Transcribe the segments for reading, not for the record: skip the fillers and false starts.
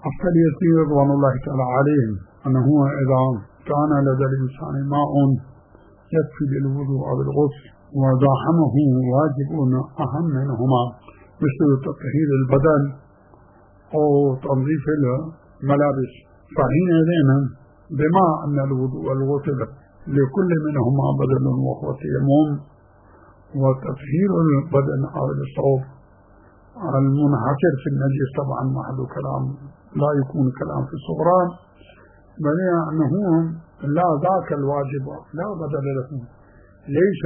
السليسي رضوان الله تعالى عليهم أنه إذا كان لدى الإنسان ماء يكفي للوضوء أو الغسل وزاحمه واجب أهم منهما مثل تطهير البدن أو تنظيف الملابس، فحينئذ بما أن الوضوء والغسل لكل منهما بدل وهو التيمم، وتطهير البدن أو الثوب المنحصر في النجس طبعا محل كلام لا يكون كلام في الصغران، بل أنه لا ذاك الواجب لا بدل له، ليس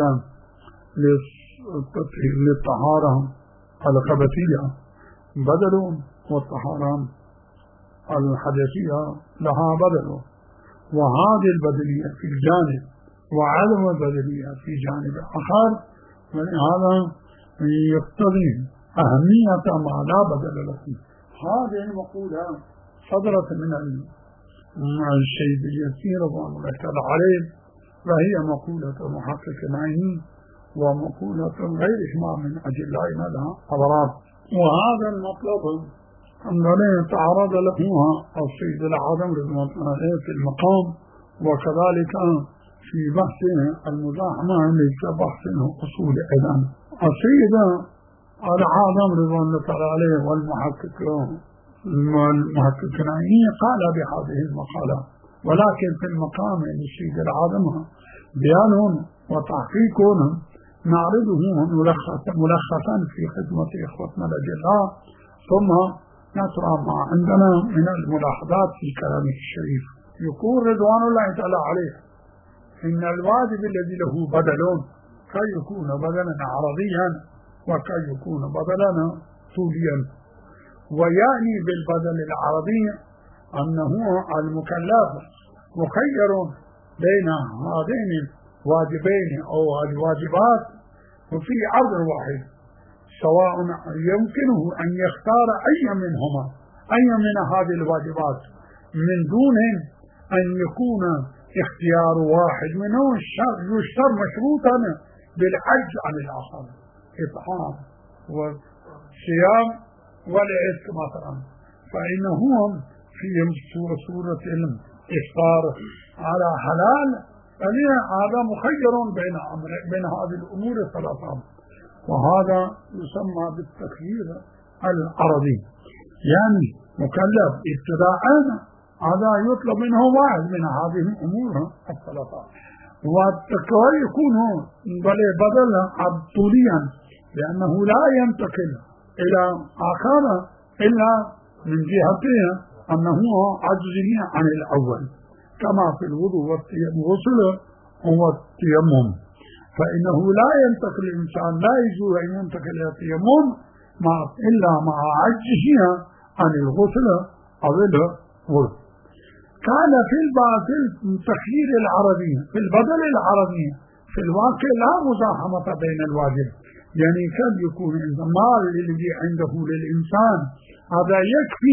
للطهارة الخبثية بدل والطهارة الحدثية لها بدل، وهذه البدلية في جانب وعدم البدلية في جانب آخر، ولهذا يقتضي أهمية ما لا بدل له. هذه المقولة صدرت من الشيبية رضوان الله تعالى عليه، وهي مقولة محقق عيني ومقولة غيرهما من أجلائنا لها أضرار. وهذا المطلب أنني تعرض لهما السيد العظم رضوان الله في المقام، وكذلك في بحث المزاحمة ليس بحث أصول أيضا. السيد العظم رضوان الله تعالى عليه والمحقق قال بهذه المقالة، ولكن في المقام السيد العظم بيان وتحقيق نعرضه ملخصا في خدمة إخوتنا الأجلاء، ثم نقرأ ما عندنا من الملاحظات في كلامه الشريف. يقول رضوان الله تعالى عليه إن الواجب الذي له بدل كي يكون بدلا عرضيا وكي يكون بدلا طوليا، ويعني بالبدل العرضي أنه المكلف مخير بين هذين الواجبين أو الواجبات وفي عرض واحد، سواء يمكنه أن يختار أي منهما، أي من هذه الواجبات، من دون أن يكون اختيار واحد منه يشتر مشروطا بالعجز عن الآخر، إطعام والصيام والعتق مثلا، فإنه في صورة الإفطار على حلال، هذا مخير بين هذه الأمور الثلاثة، وهذا يسمى بالتخيير العرضي، يعني مكلف ابتداء هذا يطلب منه واحد من هذه الأمور الثلاثة، والتكوين يكون بدل طوليا، لأنه لا ينتقل إلى آخر إلا من جهته أنه عجزه عن الأول، كما في الوضوء والغسل والتيمم، فإنه لا ينتقل الإنسان، لا يجوز أن ينتقل إلى التيمم إلا مع عجزه عن الغسل أو الوضوء. كان في البعض التخيير العربي في البدل العربي في الواقع لا مزاحمة بين الواجب، يعني قد يكون المال الذي عنده للإنسان هذا يكفي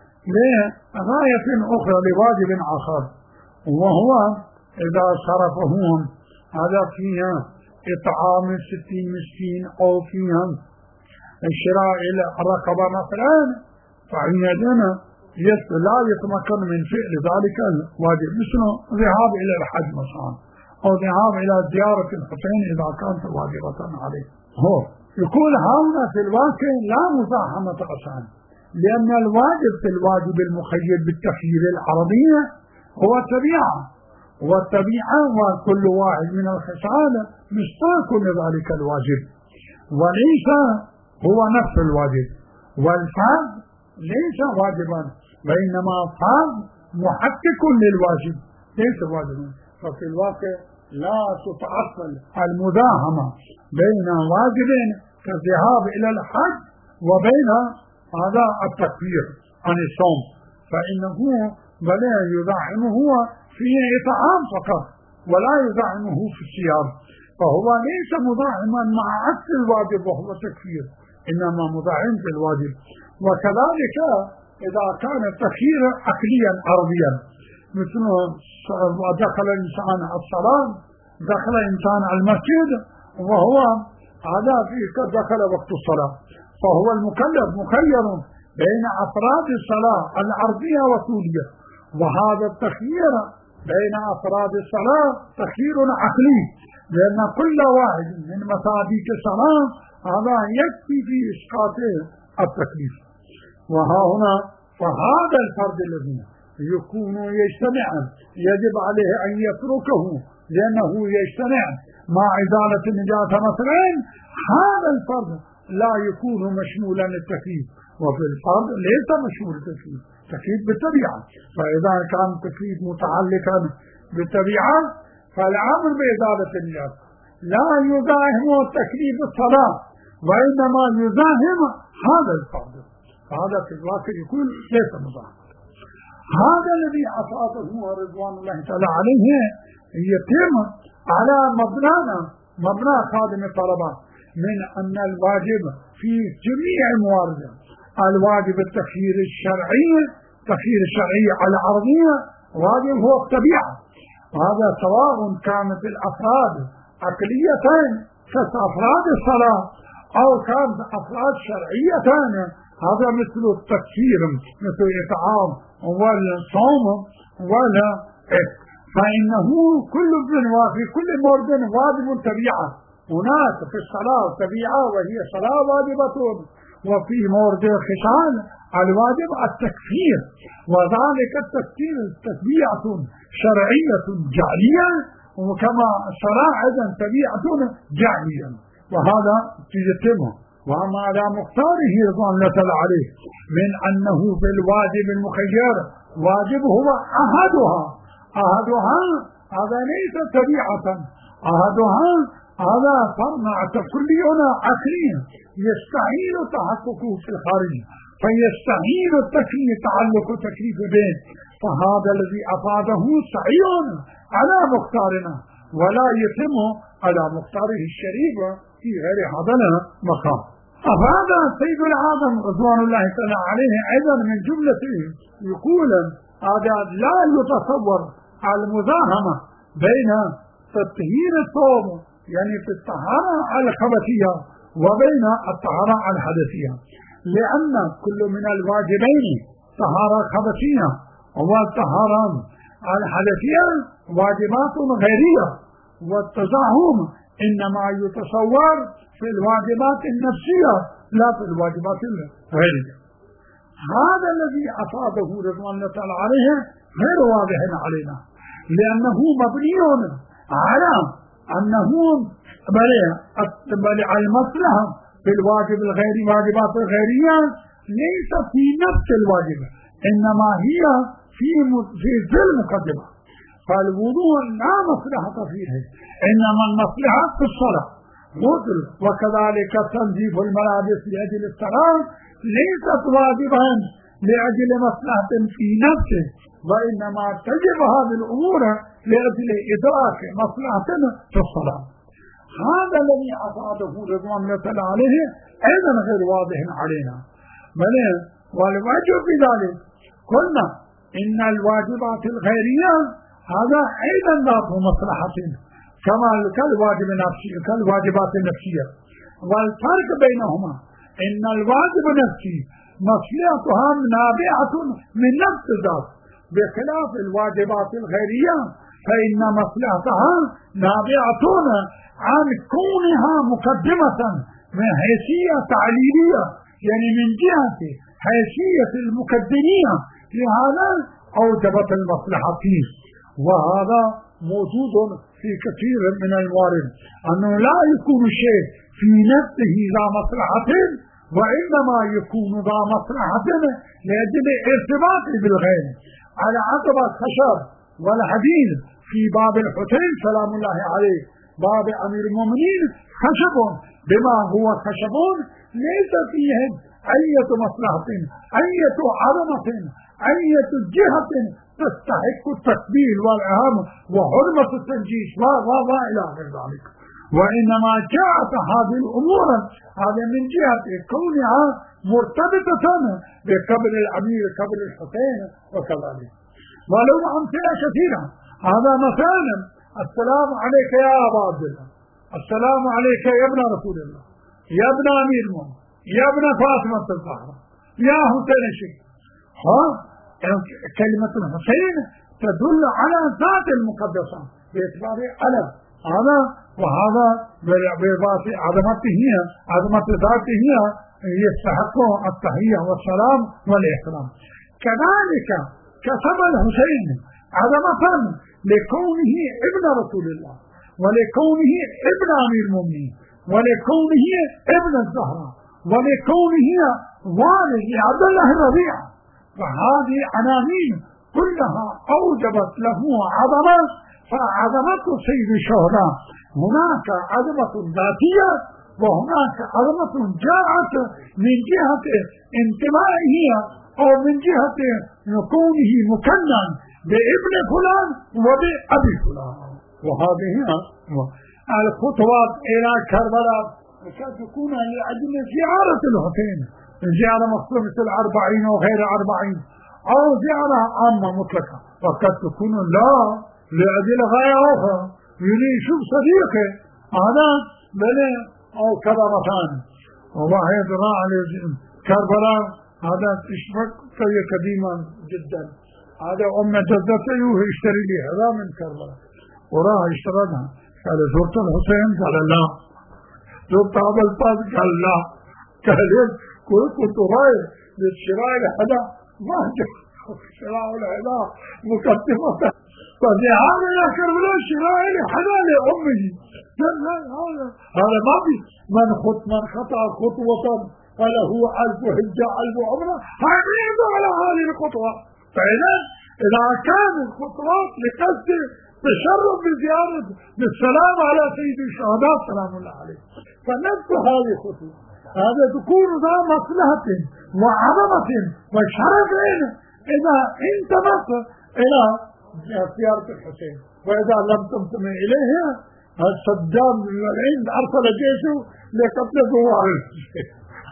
لغاية أخرى لواجب آخر، وهو إذا صرفهم هذا فيها إطعام 60 مسكين أو فيها شراء الرقبة مثلا، فعندنا لا يتمكن من فعل ذلك الواجب، مثل ذهاب إلى الحج مثلا، أو ذهاب إلى زيارة الحسين إذا كانت واجبة عليه. هو يقول هنا في الواقع لا مزاحمة أصلا، لأن الواجب في الواجب المخير بالتخيير العربية هو الطبيعة، والطبيعة وكل واحد من الخصال مشتاق لذلك الواجب، وليس هو نفس الواجب، والفرض ليس واجبا، وإنما فرض محقق للواجب ليس واجبا. ففي الواقع لا تتأصل المداهمة بين واجبين كالذهاب إلى الحج وبين هذا التكفير عن الصوم، فإنه بلا يزاحمه في إطعام فقط ولا يزاحمه في الصيام، فهو ليس مزاحما مع عكس الواجب وهو تكفير، إنما مزاحم في الواجب. وكذلك إذا كان التخيير عقليا عربيا، مثل دخل الإنسان الصلاة، دخل الإنسان المسجد وهو هذا فيه قد دخل وقت الصلاة، فهو المكلف مخير بين أفراد الصلاة العرضية والطولية، وهذا التخيير بين أفراد الصلاة تخيير عقلي، لأن كل واحد من مصادق الصلاة هذا يكفي في إسقاط التكليف. وها هنا فهذا الفرد الذي يكون يجتمع يجب عليه أن يتركه لأنه يجتمع مع إزالة النجاسة مثلا، هذا الفرد لا يكون مشمولا للتكليف، وفي الفرد ليس مشمول التكليف، تكليف بالطبيعة. فإذا كان التكليف متعلقا بالطبيعة فالأمر بإزالة النجاسة لا يزاحم التكليف الصلاة، وإنما يزاحم هذا الفرد، هذا في الواقع يكون ليس مزاحم. هذا الذي أصابه رضوان الله تعالى عليه يتم على مبنى خادم الطلبة من أن الواجب في جميع موارده، الواجب التخيير الشرعي، تخيير الشرعي على العرضية واجب هو الطبيعة، وهذا سواء كانت الأفراد عقلية كأفراد الصلاة أو كانت أفراد شرعية، هذا مثل التكفير مثل الإطعام والصوم ولا فإنه كل في كل مورد واجب طبيعة. هناك في الصلاة طبيعة وهي صلاة واجبة، وفي مورد الخصال الواجب التكفير، وذلك التكفير طبيعة شرعية جعلية، وكما الصلاة أيضا طبيعة جعلية، وهذا يتمه. وما على مختاره رضوان الله تعالى عليه من أنه في الواجب المخير واجب هو أحدها هذا ليس طبيعة، أحدها هذا فرع كلي عقلي يستحيل تحققه في الخارج، فيستحيل تعلق تكليف به، فهذا الذي أفاده صحيح على مختارنا ولا يتم على مختاره الشريف في غير هذا المقام. أفاد سيد العالم رضوان الله تعالى عليه أيضا من جملته يقول هذا لا يتصور المزاحمة بين تطهير الثوب يعني في الطهارة الخبثية وبين الطهارة الحدثية، لأن كل من الواجبين طهارة خبثية والطهارة الحدثية واجبات غيرية، والتزاحم إنما يتصور في الواجبات النفسية لا في الواجبات الغيرية. هذا الذي أفاده رضوان الله تعالى عليه غير واضح علينا، لأنه مبني على أنه بل المصلحة في الواجب الغيري واجبات الغيرية ليس في نفس الواجب، إنما هي في ذي المقدمة. فالوضوء لا مصلحة فيه، إنما المصلحة في الصلاة غسل، وكذلك تنظيف الملابس لأجل الصلاة ليست واجبا لأجل مصلحة في نفسه، وإنما تجب هذه الأمور لأجل إدراك مصلحة في الصلاة. هذا الذي أفاده رضوان الله تعالى عليه أيضا غير واضح علينا، بل والواجب في ذلك قلنا إن الواجبات الغيرية هذا أيضا ذات مصلحة كما كالواجب النفسي كالواجبات النفسية، والفرق بينهما إن الواجب النفسي مصلحتها نابعة من نفس الذات، بخلاف الواجبات الغيرية فإن مصلحتها نابعة عن كونها مقدمة من حيثية تعليلية، يعني من جهة حيثية المقدمية لهذا أوجبت المصلحة فيه. وهذا موجود في كثير من الموارد أنه لا يكون شيء في نفسه ذا مصلحة، وإنما يكون ذا مصلحة لأجل ارتباط بالغير، على عقب الخشب والحديد في باب الحسين سلام الله عليه، باب أمير المؤمنين خشب بما هو خشب ليس فيهم أية مصلحة أية عظمة أية جهة تستحق التقبيل والإهام وحرمة التنجيش إلى غير ذلك، وإنما جاءت هذه الأمور هذا من جهة كونها مرتبطة بقبر الأمير قبر الحسين وكذلك. ولو أمثلة كثيرة، هذا مثلا السلام عليك يا أبا عبد الله، السلام عليك يا ابن رسول الله، يا ابن أمير المؤمنين، يا ابن فاطمة الزهراء، يا حسين شيء. كلمة الحسين تدل على ذات المقدسة باعتبار علم هذا، وهذا بعظمته عظمة ذاته يستحق التحية والسلام والاحترام. كذلك كسب الحسين عظمة لكونه ابن رسول الله، ولكونه ابن أمير المؤمنين، ولكونه ابن الزهراء، ولكونه والد عبد الله الربيع. فهذه عناوين كلها أوجبت له عظمة. فعظمة سيد الشهداء هناك عظمة ذاتية، وهناك عظمة جاءت من جهة انتمائه أو من جهة كونه مكنن بابن فلان وبأبي فلان. وهذه الخطوات إلى كربلاء قد تكون لأجل زيارة الحسين، زيارة مخصوصة مثل 40 وغير 40، أو زيارة عامة مطلقة، وقد تكون لا لأجل غاية أخرى، يريد يشوف صديقه هذا بله أو كذا مكان. وواحد راح لكربلاء هذا اشترك قديما جدا، هذا أم جدته يشتري لي هذا من كربلاء، وراح اشتريها. قال زرت الحسين؟ قال لا. زرت أبا الفاضل؟ قال لا. قال كنت رايح للشراء هذا ما جاء شراء هذا مقدمة، فلهذا يا كربلاء شراء هذا لأمه. هذا ما في من خطأ خطوة فله 1000 حجة 1000 عمرة، هذا على هذه الخطوة. فإذا إذا كان الخطوات لقصد تشرف بزيارة بالسلام على سيد الشهداء سلام الله عليه، فنفس هذه الخطوة هذا تكون ذا مصلحة وعظمة وشرف إذا انتمت إلى زيارة الحسين. وإذا لم تنتمي إليها صدام العين أرسل جيشه لقتل زوار الحسين.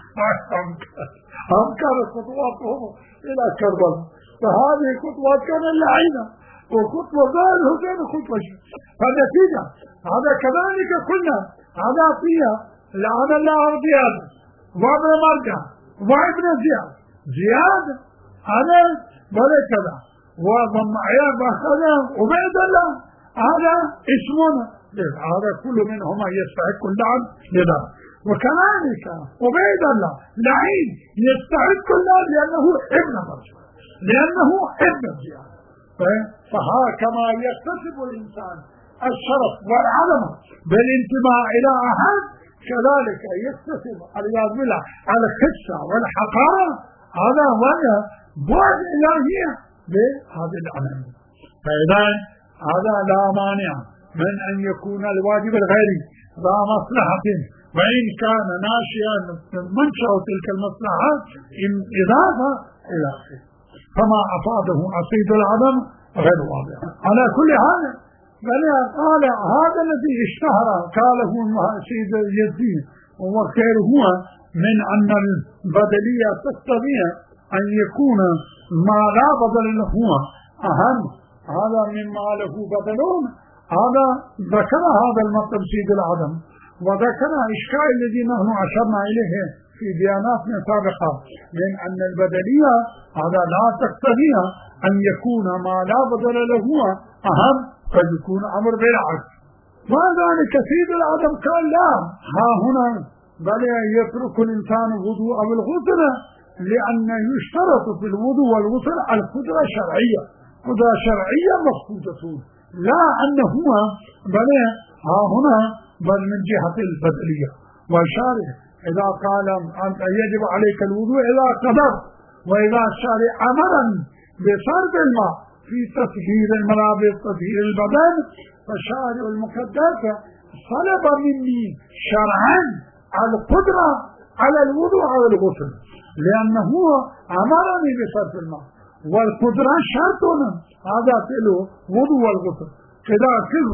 أنكر خطواته إلى كربلاء. فهذه خطوات كان لعينة، وخطوة غير الحسين خطوة. فالنتيجة هذا كذلك كنا هذا فيها لعن الله زياد وابن مرجع وابن زياد هذا بل كذا، ومعيا بخذا وبعد الله هذا اسمنا، هذا كل منهما يستحق اللعن لله. وكذلك وبعد الله لعين يستحق الله لأنه ابن مرجع، لأنه ابن زياد. فهكما يكتسب الإنسان الشرف والعظمة بالانتماء إلى أحد، كذلك يكتسب العياذ بالله الخسة والحقارة. هذا هو بعد إلهية بهذه العناوين. فإذا هذا لا مانع من أن يكون الواجب الغيري ذا مصلحة، وإن كان ناشئا من منشأ تلك المصلحة إضافة إلى آخره. فما أفاده عصيد العدم غير واضح. على كل حال قال هذا الذي اشتهر قاله سيد يزيد وغيره هو من أن البدلية تستطيع أن يكون ما لا بدل له أهم هذا مما له بدلون. هذا ذكر هذا المطلب سيد العدم، وذكر إشكال الذي نحن أشرنا إليه في بياناتنا سابقة من أن البدلية هذا لا تقتضي أن يكون ما لا بدل له أهم، قد يكون أمر بالعكس. وذلك سيد العدم قال لا، ها هنا بل يترك الإنسان الوضوء أو الغسل، لأن يشترط في الوضوء والغسل القدرة الشرعية، قدرة شرعية مفقودة، لا أنه بل ها هنا بل من جهة البدلية. وشارع إذا قال أنت يجب عليك الوضوء إذا قدر، وإذا الشارع أمرا بصرف الماء في تطهير الملابس تطهير البدن، فالشارع المقدس طلب مني شرعا القدرة على الوضوء أو الغسل، لأنه أمرني بصرف الماء، والقدرة شرط هذا له وضوء والغسل. كذا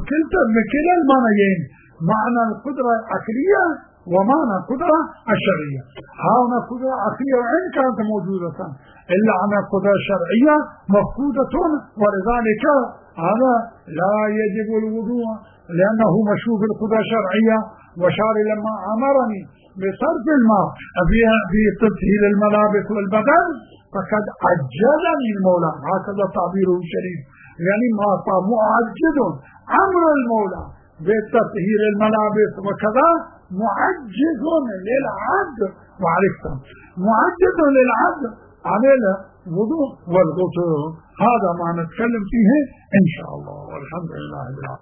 كلا المعنيين، معنى القدرة العقلية ومعنى القدرة الشرعية. هنا قدرة عقلية وإن كانت موجودة إلا أن القدرة الشرعية مفقودة، ولذلك هذا لا يجب الوضوء لأنه مشروع بالقدرة الشرعية وشاري لما أمرني بصرف الماء في تطهير الملابس والبدن فقد عجلني المولى، هكذا تعبيره الشريف، يعني ما معجل أمر المولى بتطهير الملابس وكذا معجز للعبد، وعرفت معجز للعبد عمل وضوء والغسل. هذا ما نتكلم فيه إن شاء الله، والحمد لله.